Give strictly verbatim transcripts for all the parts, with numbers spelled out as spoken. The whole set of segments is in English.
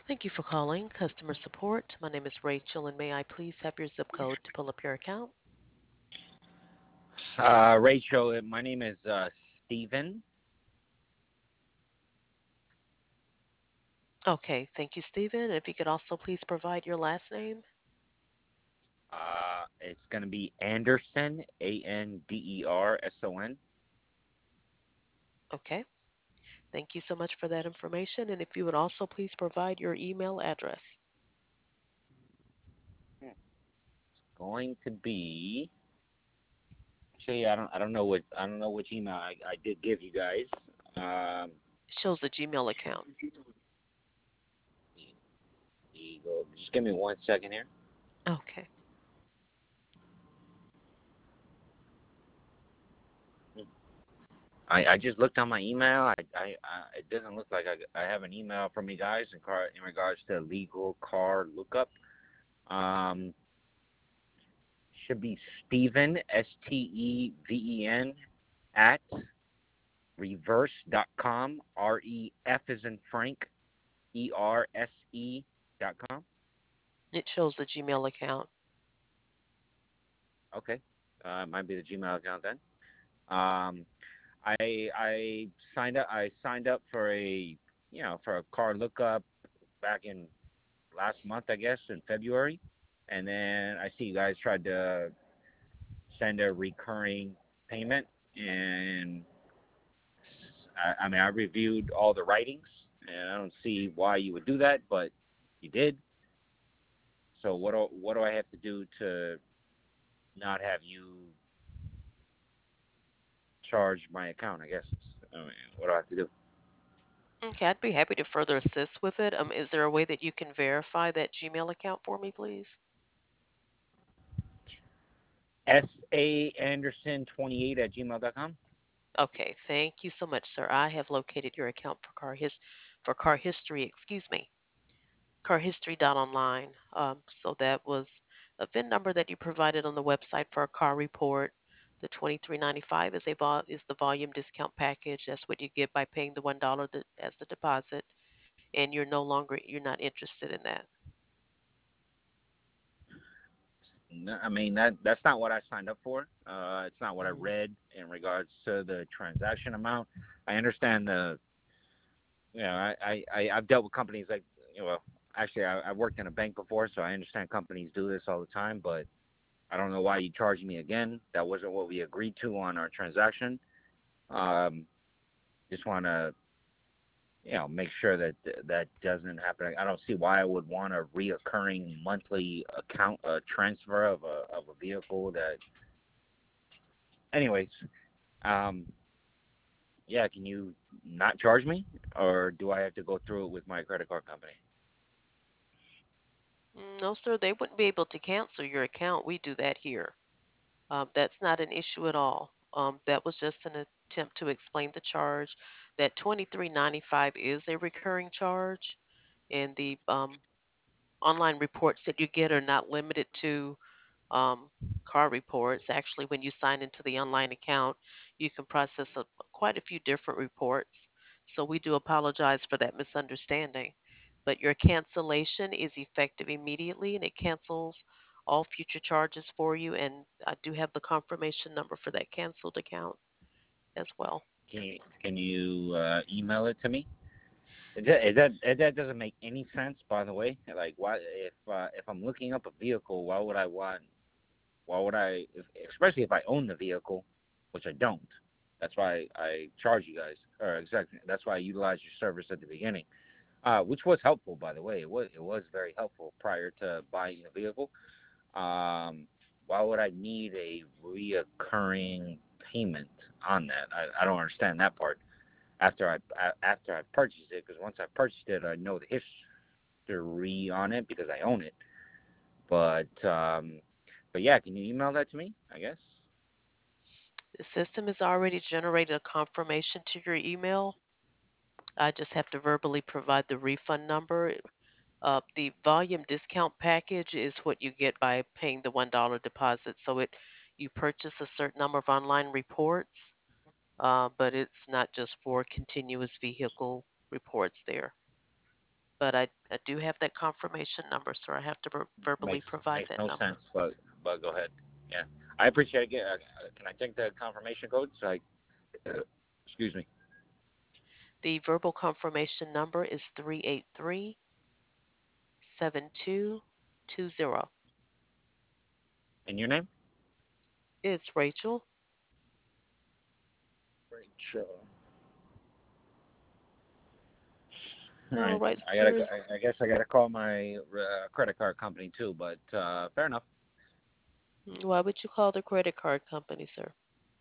Thank you for calling customer support. My name is Rachel, and may I please have your zip code to pull up your account? Uh, Rachel, my name is uh, Steven. Okay, thank you, Stephen. And if you could also please provide your last name. Uh, it's going to be Anderson, A N D E R S O N. Okay, thank you so much for that information. And if you would also please provide your email address. Going to be. Actually, I don't. I don't know what. I don't know which email I, I did give you guys. Um, It shows a Gmail account. just give me one second here. Okay. I, I just looked on my email. I, I, I it doesn't look like I, I have an email from you guys in car in regards to legal car lookup. Um, should be Steven S T E V E N at reverse dot com. R E F is in Frank, E R S E dot com. It shows the Gmail account. Okay. Uh, it might be the Gmail account then. Um, I I signed up. I signed up for a you know for a car lookup back in last month, I guess, in February, and then I see you guys tried to send a recurring payment, and I, I mean I reviewed all the writings, and I don't see why you would do that, but you did. So what do what do I have to do to not have you charge my account? I guess. I mean, what do I have to do? Okay, I'd be happy to further assist with it. Um, is there a way that you can verify that Gmail account for me, please? S A Anderson twenty eight at gmail dot com. Okay, thank you so much, sir. I have located your account for car his for car history, excuse me. car history dot online. Um, so that was a V I N number that you provided on the website for a car report. The twenty-three ninety-five is a vol- is the volume discount package. That's what you get by paying the one dollar as the deposit, and you're no longer you're not interested in that. No, I mean that that's not what I signed up for. Uh, it's not what I Mhm. read in regards to the transaction amount. I understand the you know I I I- I've dealt with companies like you know well, actually I, I worked in a bank before, so I understand companies do this all the time. But I don't know why you charged me again. That wasn't what we agreed to on our transaction. Um, just want to you know make sure that that doesn't happen. I don't see why I would want a reoccurring monthly account uh, transfer of a of a vehicle that. Anyways, um, yeah, can you not charge me, or do I have to go through it with my credit card company? Mm, no, sir, they wouldn't be able to cancel your account. We do that here. Um, that's not an issue at all. Um, that was just an attempt to explain the charge. That twenty-three ninety-five is a recurring charge, and the um, online reports that you get are not limited to um, car reports. Actually, when you sign into the online account, you can process a, quite a few different reports. So we do apologize for that misunderstanding. But your cancellation is effective immediately and it cancels all future charges for you. And I do have the confirmation number for that canceled account as well. Can you, can you uh, email it to me? Is that, is that that doesn't make any sense, by the way. Like, why if uh, if I'm looking up a vehicle, why would I want? Why would I? If, especially if I own the vehicle, which I don't. That's why I charge you guys, or exactly. That's why I utilize your service at the beginning, uh, which was helpful, by the way. It was it was very helpful prior to buying the vehicle. Um, why would I need a reoccurring payment on that? I, I don't understand that part. After I after I purchased it, because once I purchased it, I know the history on it because I own it. But um, but yeah, can you email that to me? I guess. The system has already generated a confirmation to your email. I just have to verbally provide the refund number. Uh, the volume discount package is what you get by paying the one dollar deposit. So it you purchase a certain number of online reports, uh, but it's not just for continuous vehicle reports there. but I, I do have that confirmation number, sir. I have to ver- verbally Makes provide makes that no number. sense, but but go ahead. Yeah, I appreciate it. Uh, Can I take the confirmation code? So I, excuse me. The verbal confirmation number is three eight three, seven two two zero. And your name? It's Rachel. Rachel. All All right. right, I gotta. sir. I I guess I gotta call my uh, credit card company too. But uh, fair enough. Why would you call the credit card company, sir?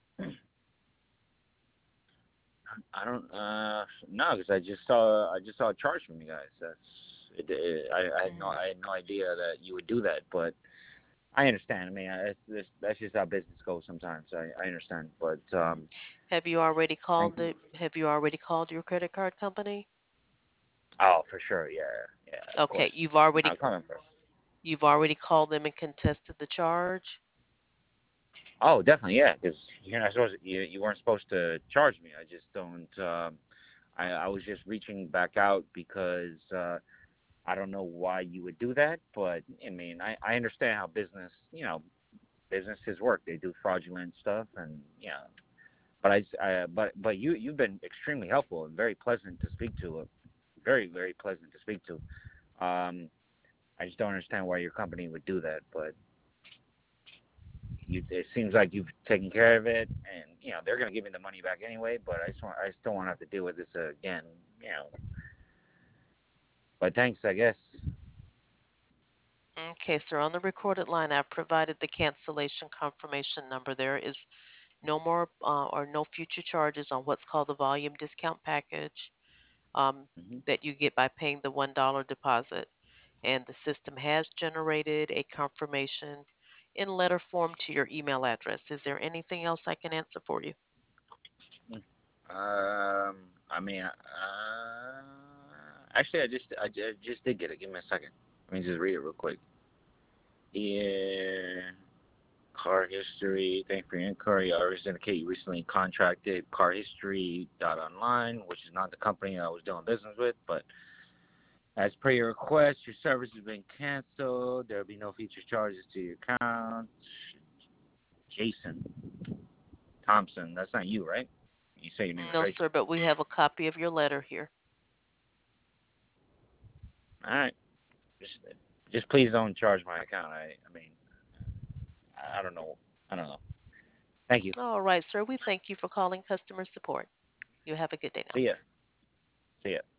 I don't. Uh, no, because I just saw. I just saw a charge from you guys. That's. It, it, I, I had no. Mm. I had no idea that you would do that. But I understand. I mean, I, it's, this, that's just how business goes sometimes. I, I understand. But Mhm. um, Have you already thank called you. the Have you already called your credit card company? Oh, for sure. Yeah. Yeah. Of Okay, course. you've already I'm coming for. you've already called them and contested the charge. Oh, definitely. Yeah. Because you're not supposed. To, you, you weren't supposed to charge me. I just don't. Um, I, I was just reaching back out because uh, I don't know why you would do that, but I mean, I, I understand how business, you know, businesses work. They do fraudulent stuff, and you know, but I, I but but you you've been extremely helpful and very pleasant to speak to. Uh, very very pleasant to speak to. Um, I just don't understand why your company would do that, but you it seems like you've taken care of it, and you know they're gonna give me the money back anyway. But I just want I just don't want to have to deal with this again. You know, but thanks, I guess. Okay, sir. On the recorded line, I've provided the cancellation confirmation number. There is no more uh, or no future charges on what's called the volume discount package um, Hmm. that you get by paying the one dollar deposit. And the system has generated a confirmation in letter form to your email address. Is there anything else I can answer for you? Um, I mean, uh, actually, I just I ju- just did get it. Give me a second. Let me just read it real quick. Yeah, car history. Thank you for your inquiry. I always indicate you recently contracted Car History dot online, which is not the company I was doing business with, but as per your request, your service has been canceled. There will be no future charges to your account. Jason Thompson. That's not you, right? You say your name is No, Rachel. sir, but we have a copy of your letter here. All right. Just, just please don't charge my account. I, I mean, I, I don't know. I don't know. Thank you. All right, sir. We thank you for calling customer support. You have a good day now. See ya. See ya.